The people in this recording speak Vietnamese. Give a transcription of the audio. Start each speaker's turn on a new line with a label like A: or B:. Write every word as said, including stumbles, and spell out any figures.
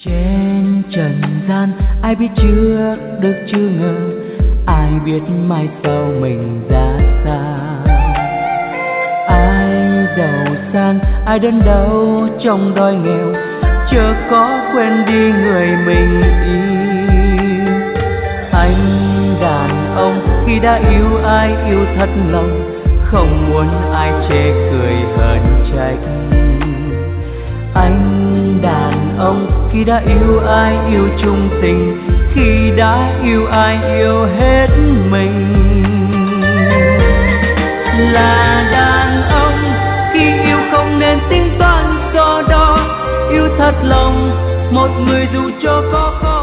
A: Trên trần gian ai biết trước được chưa ngờ, ai biết mai sau mình ra sao. Ai giàu sang ai đớn đau trong đói nghèo, chớ có quên đi người mình yêu. Anh đàn ông khi đã yêu ai yêu thật lòng, không muốn ai chê cười hờn trách. Anh đàn ông khi đã yêu ai yêu chung tình, khi đã yêu ai yêu hết mình. Là đàn ông khi yêu không nên tính toán so đo, yêu thật lòng một người dù cho có khó